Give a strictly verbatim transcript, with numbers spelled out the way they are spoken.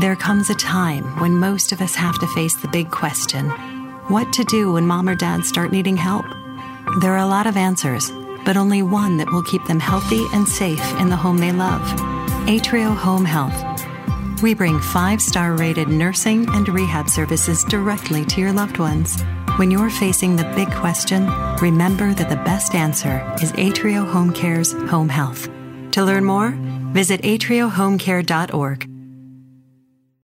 There comes a time when most of us have to face the big question, what to do when mom or dad start needing help? There are a lot of answers, but only one that will keep them healthy and safe in the home they love. Atrio Home Health. We bring five-star rated nursing and rehab services directly to your loved ones. When you're facing the big question, remember that the best answer is Atrio Home Care's Home Health. To learn more, visit atrio home care dot org.